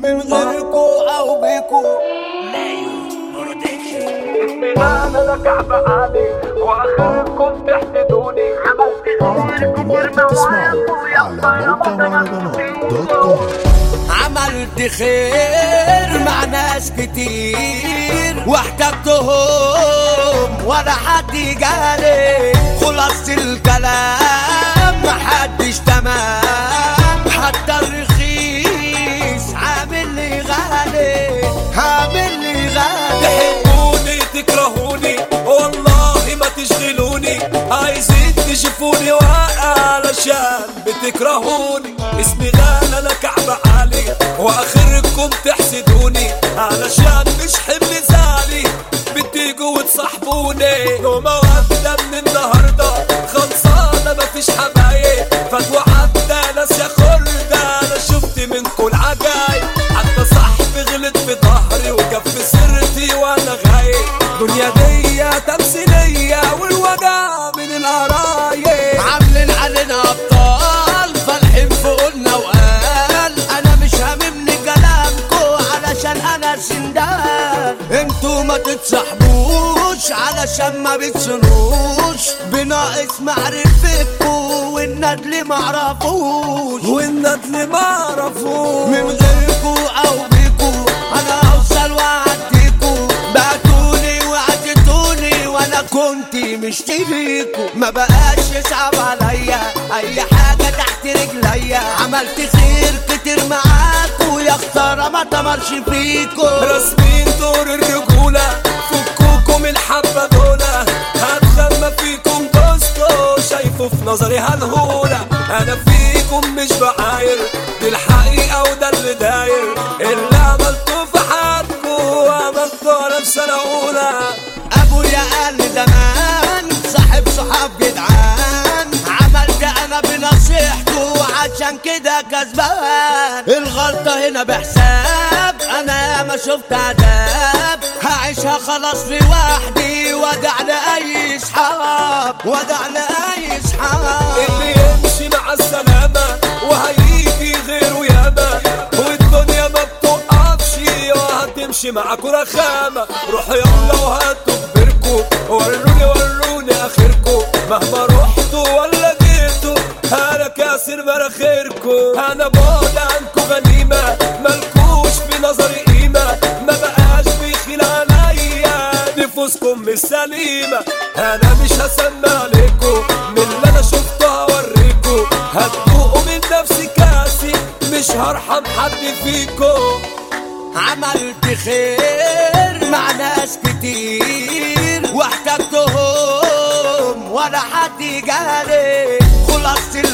من غيركو او بيكو. انا كعب عالي واخركم تحسدوني. عملت خير مع ناس كتير واحتجتهم ولا حد جالي. خلصت الكلام محدش تمام، حتى الرخيص عامل لي غالي، عامل لي غالي. تحبوني تكرهوني والله ما تشغلوني، عايزين تشوفوني واقع علشان بتكرهوني. اسمي غالي انا كعب عالي واخركم تحسدوني، علشان مش حمل زعلي بتيجوا وتصاحبوني. نومة واحدة من النهاردة خلصانة مفيش حبايب، فتوى عدى ناس يا خردة انا شفت منكم العجايب. حتى صاحبي غلط في ظهري وكف سرتي وانا غايب. دنيا دي تمثيلية والوجع من القرايب. عاملين علينا ابطال فالحين فوقنا وقال انا مش هاممني كلامكو علشان انا سندان. انتوا ما تتصاحبوش علشان ما بتصنوش، بناقص معرفتكو والندل معرفوش، والندل معرفوش. من غيركو او بيكو انا اوصل واعديكو. بعتوني وعدتوني وانا كنت مشتريكو، ما بقاش يصعب عليا اي حاجة تحت رجليا. عملت خير كتير معاكو يا خسارة ما تمرش فيكو. راسمين دور الرجولة فكوكم الحبة دولة، هتلمى فيكم دوستو شايفه في نظري هالهولة. انا فيكم مش بعاير دي الحقيقة وده اللي داير، اللي عملته في حياتكو عملته انا في سنة اولى. ابويا قال لي زمان صاحب صحاب جدعان، عملت انا بنصيحته عشان كده كسبان. الغلطة هنا بحساب انا ما شفت عذاب، هعيشها خلاص لوحدي ودع لاي صحاب، ودع لاي صحاب. اللي يمشي مع السلامة وهيجي غيره ياما، والدنيا ما بتوقفش وهتمشي معاكوا رخامة. روحوا يلا وهاتوا كبركوا وروني اخركوا، مهما رحتوا ولا جيتوا انا كاسر مراخيركوا. انا بعد عنكوا غنيمة ملكوش في نظري قيمة، ما بقاش بيخيل عليا نفوسكم مش سليمة. انا مش هسمى عليكوا من اللي انا شفته هوريكوا، هتدوقوا من نفسي كاسي مش هرحم حد فيكوا. عملت خير مع ناس كتير واحتجتهم ولا حد جالي. خلصت